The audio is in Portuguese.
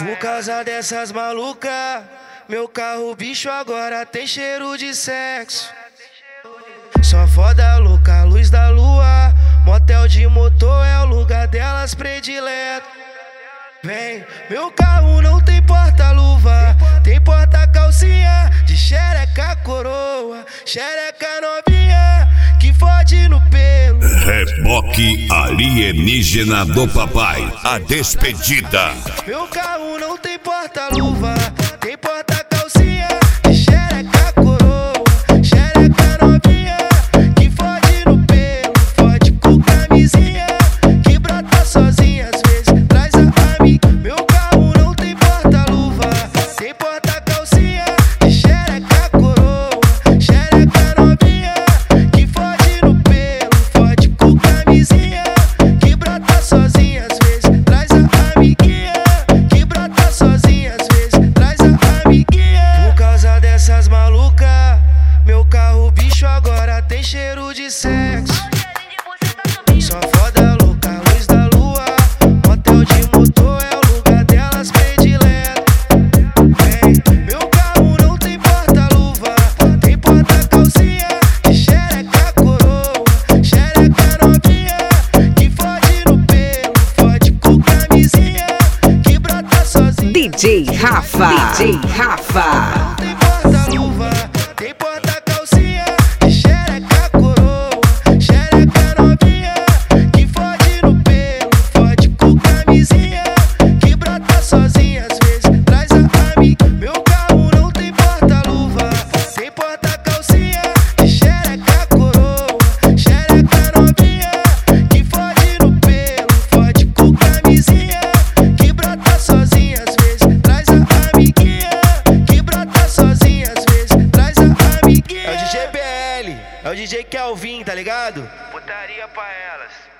Por causa dessas malucas, meu carro bicho agora tem cheiro de sexo. Só foda louca, luz da lua, motel de motor é o lugar delas predileto. Vem, meu carro não tem porta-luva, tem porta-calcinha de xereca coroa, xereca novinha que fode no pelo. Reboque alienígena do papai, a despedida. Meu carro não tem porta-luva, tem porta-calcinha de xereca coroa, xereca novinha que fode no pelo, fode com camisinha que brota sozinha às vezes traz a amiga. Meu carro não tem porta-luva, tem porta-calcinha de xereca coroa, xereca novinha que fode no pelo, fode com camisinha que brota sozinha às vezes traz a amiguinha, que brota sozinha às vezes traz a amiguinha. Por causa dessas malucas, meu carro bicho agora tem cheiro de sexo. Só foda louca, luz da lua, motel de motor é o lugar delas predileto. Vem, meu carro não tem porta-luva, tem porta-calcinha de xereca coroa, xereca novinha que fode no pelo, fode com camisinha que brota sozinha. DJ Rafa, DJ Rafa. Tem porta-luva, tem porta-calcinha de xereca coroa, xereca novinha que fode no pelo, fode com camisinha que brota sozinha às vezes traz a amiga. Meu carro não tem porta-luva, tem porta-calcinha de xereca coroa, xereca novinha que fode no pelo, fode com camisinha que brota sozinha às vezes traz a amiguinha, que brota sozinha às vezes traz a amiguinha. É o DJ BL, é o DJ Kelvin, tá ligado? Putaria pra elas.